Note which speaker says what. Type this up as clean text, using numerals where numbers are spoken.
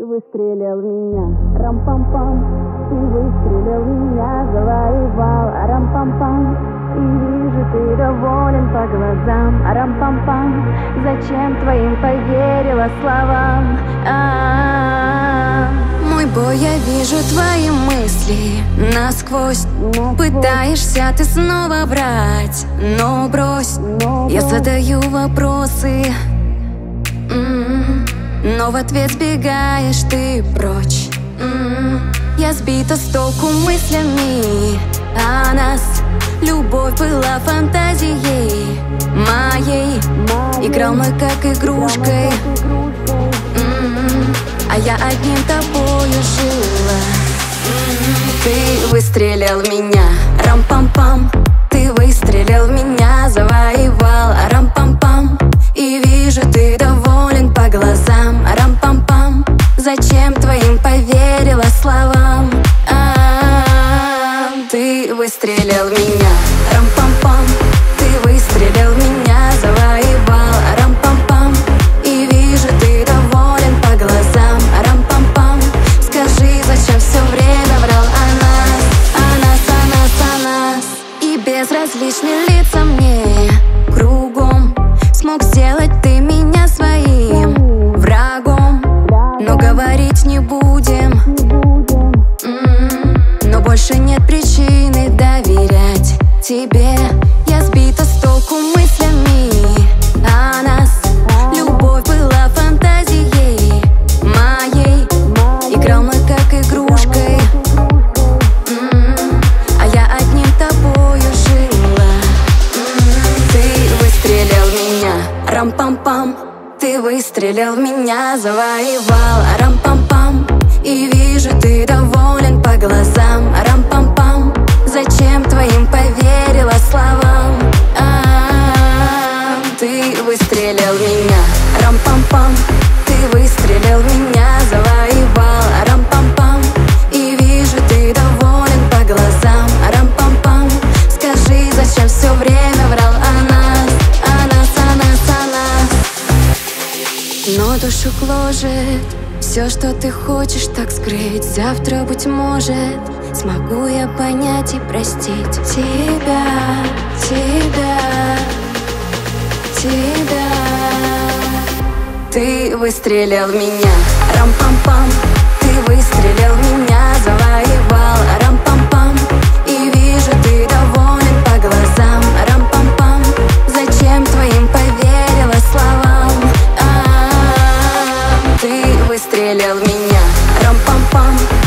Speaker 1: выстрелил в меня, рам-пам-пам. Ты выстрелил в меня, завоевал, рам-пам-пам. И вижу, ты доволен по глазам, рам-пам-пам. Зачем твоим поверила словам?
Speaker 2: Мой бой, я вижу твои мысли насквозь. Пытаешься ты снова врать, но брось. Я задаю вопросы, но в ответ сбегаешь ты прочь. Я сбита с толку мыслями о нас. Любовь была фантазией моей. Играл мы как игрушкой, а я одним тобою жила. Ты выстрелил в меня, рам-пам-пам. Ты выстрелил в меня, завоевал, рам-пам-пам. И вижу, ты доволен по глазам, рам-пам-пам. Зачем твоим поверила словам? Ты выстрелил в меня, рам-пам-пам. Ты выстрелил в меня, завоевал, рам-пам-пам. И вижу, ты доволен по глазам, рам-пам-пам. Скажи, зачем все время врал о нас, о нас, о нас, о нас? И безразличны лица мне кругом. Смог сделать ты меня своим врагом. Но говорить не будем, но больше нет причины доверять тебе. Я сбита с толку мыслями о нас. Любовь была фантазией моей. Играл мы как игрушкой, а я одним тобою жила. Ты выстрелил в меня, рам-пам-пам. Ты выстрелил в меня, завоевал, рам-пам-пам. И вижу, ты доволен по глазам, рам-пам-пам. Зачем твоим поверила словам? Ты выстрелил в меня, рам-пам-пам. Ты выстрелил в меня, завоевал, рам-пам-пам. И вижу, ты доволен по глазам, рам-пам-пам. Скажи, зачем все время врал о нас, о нас, о нас, о нас? Но душу гложет все, что ты хочешь так скрыть. Завтра, быть может, смогу я понять и простить тебя, тебя, тебя. Ты выстрелил в меня, рам-пам-пам. Ты выстрелил в меня, завоевал, рам-пам-пам. И вижу, ты доволен по глазам, рам-пам-пам. Зачем твоим поверила словам? Ты выстрелил в меня, рам-пам-пам.